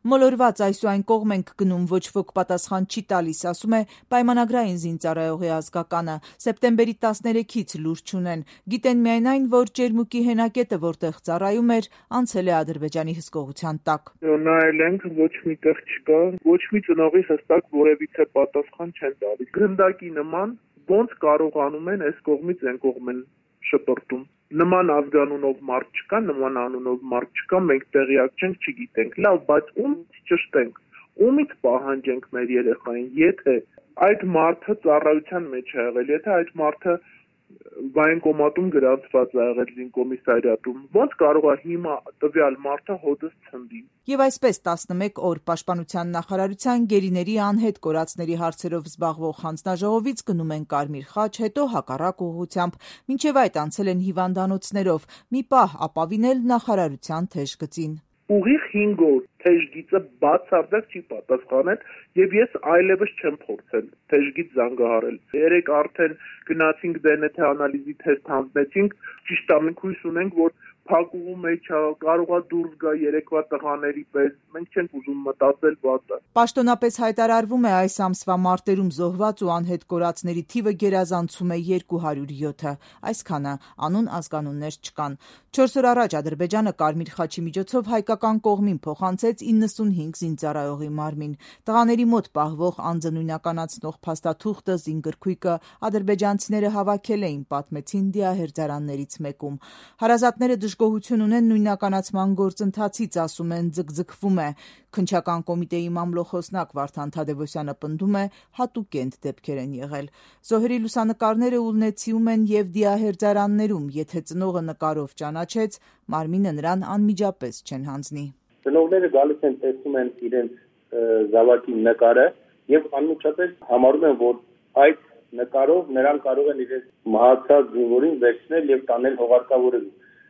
Մոլորված այսուայն կողմ ենք գնում, ոչ ոք պատասխան չի տալիս, ասում է պայմանագրային զինծառայողի ազգականը։ Սեպտեմբերի 13-ից լուր չունեն։ Գիտեն միայն այն, որ Ջերմուկի հենակետը, որտեղ ծառայում էր, անցել է Ադրբեջանի հսկողության տակ։ Նայել ենք, ոչ մի տեղ չկա, ոչ մի ծնողի հստակ որևիցե պատասխան չեն տալիս։ Գնդակի նման ոնց կարողանում են այս կողմից այն կողմ են շպրտում։ Նման ազգանունով մարդ չկա, նման անունով մարդ չկա, մենք տեղյակ չենք, չգիտենք։ Լավ, բայց ումից ճշտենք, ումից պահանջենք մեր երեխային, եթե այդ մարդը ծառայության մեջ է եղել, եթե այդ մարդը վայնկոմատում գրանցված է եղել զինկոմիսարիատում, ոնց կարող է հիմա տվյալ մարդը հոդս ցնդի։ Եվ այսպես 11 օր Պաշտպանության նախարարության գերիների անհետ կորածների հարցերով զբաղվող հանձնաժողովից գնում են Կարմիր խաչ, հետո հակառակ ուղղությամբ, մինչև այդ անցել են հիվանդանոցներով, մի պահ ապավինել նախարարության թեժ գծին։ Ուղիղ 5 օր թեժգիծը բացարձակ չի պատասխանել եւ ես այլևս չեմ փորձել թեժգիծ զանգահարել։ Երեք արդեն գնացինք DNT անալիզի թեստ հանձնեցինք, ճիշտ է, մենք հույս ունենք, որ փակուղու մեջ կարողա դուրս գա երեկվա տղաների պես, մենք չենք ուզում մտածել վատը։ Պաշտոնապես հայտարարվում է այս ամսվա մարտերում զոհված ու անհետ կորածների թիվը գերազանցում է 207-ը, այսքանը անուն ազգանուններ չկան։ 4 օր առաջ Ադրբեջանը Կարմիր խաչի միջոցով հայկական կողմին փոխանցեց 95 զինծառայողի մարմին։ Տղաների մոտ պահվող անձը նույնականացնող փաստաթուղթը, զինգրքույկը ադրբեջանցիները հավաքել էին, պատմեցին դիահերձարաններից մեկում։ Հարազատները դժգոհություն ունեն նույնականացման գործընթացից, ասում են ձգձգվում է։ Քննչական կոմիտեի մամլոխոսնակ Վարդան Թադևոսյանը պնդում է, հատուկենտ դեպքեր են եղել։ Զոհերի լուսանկարները ուլնեցիում են եւ դիահերձարաններում, եթե ծնողը նկարով ճանաչեց, մարմինը նրան անմիջապես չեն հանձնի։ Ծնողները գալիս են, տեսնում են իրենց զավակի նկարը եւ անմիջապես համարում են, որ այդ նկարով նրան կարող են իրենց մահացած զինվորին վերցնել եւ տանել հողարկավորելու։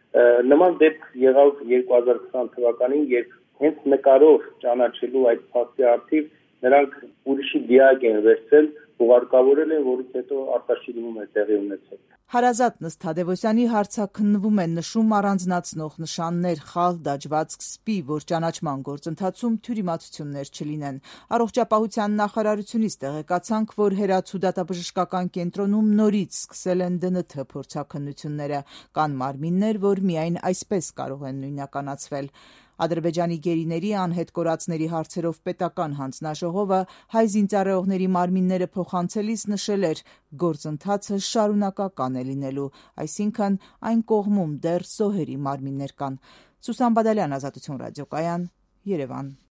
Նման դեպք եղավ 2020 թվականին, երբ հենց նկարով ճանաչելու այդ փաստի արդիվ նրանք ուրիշի դիակ են վերցել, ուղարկավորել են, որից հետո արտաշիրում է տեղի ունեցել։ Հարազատ Նստ Թադևոսյանի հարցաքննվում են նշում առանձնացնող նշաններ, խալ, դաջվածք, սպի, որ ճանաչման գործընթացում թյուրիմացություններ չլինեն։ Առողջապահության նախարարությունից տեղեկացանք, որ Հերացու դատաբժշկական կենտրոնում նորից սկսել են ԴՆԹ փորձաքննությունները։ Կան մարմիններ, որ միայն այսպես կարող են նույնականացվել։ Ադրբեջանի գերիների անհետ կորածների հարցերով պետական հանձնաժողովը հայ զինծառայողների մարմինները փոխանցելիս նշել էր, գործընթացը շարունակական է լինելու, այսինքն այն կողմում դեռ զոհերի մարմիններ կան։ Սուսան Բադալյան, Ազատություն ռադիոկայան, Երևան։